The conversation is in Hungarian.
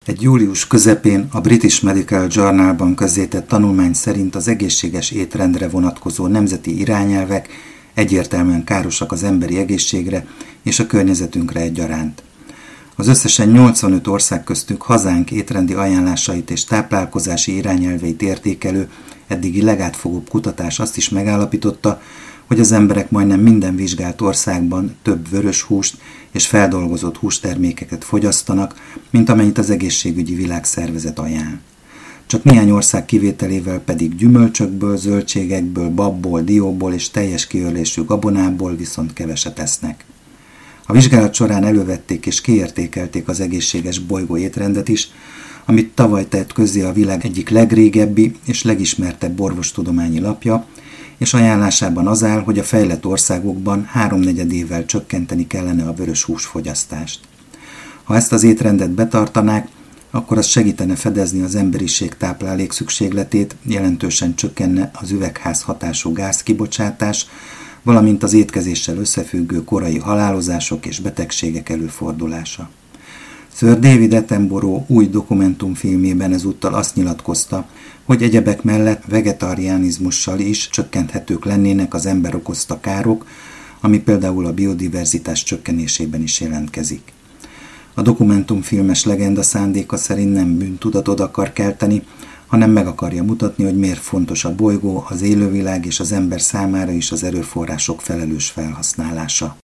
Egy július közepén a British Medical Journalban közzétett tanulmány szerint az egészséges étrendre vonatkozó nemzeti irányelvek egyértelműen károsak az emberi egészségre és a környezetünkre egyaránt. Az összesen 85 ország köztük hazánk étrendi ajánlásait és táplálkozási irányelveit értékelő eddigi legátfogóbb kutatás azt is megállapította, hogy az emberek majdnem minden vizsgált országban több vörös húst és feldolgozott hústermékeket fogyasztanak, mint amennyit az Egészségügyi Világszervezet ajánl. Csak néhány ország kivételével pedig gyümölcsökből, zöldségekből, babból, dióból és teljes kiörlésű gabonából viszont keveset esznek. A vizsgálat során elővették és kiértékelték az egészséges bolygó étrendet is, amit tavaly tett közzé a világ egyik legrégebbi és legismertebb orvostudományi lapja, és ajánlásában az áll, hogy a fejlett országokban 3/4 csökkenteni kellene a vörös húsfogyasztást. Ha ezt az étrendet betartanák, akkor az segítene fedezni az emberiség táplálék szükségletét, jelentősen csökkenne az üvegházhatású gázkibocsátás, valamint az étkezéssel összefüggő korai halálozások és betegségek előfordulása. Sir David Attenborough új dokumentumfilmjében ezúttal azt nyilatkozta, hogy egyebek mellett vegetariánizmussal is csökkenthetők lennének az ember okozta károk, ami például a biodiverzitás csökkenésében is jelentkezik. A dokumentumfilmes legenda szándéka szerint nem bűntudatot akar kelteni, hanem meg akarja mutatni, hogy miért fontos a bolygó, az élővilág és az ember számára is az erőforrások felelős felhasználása.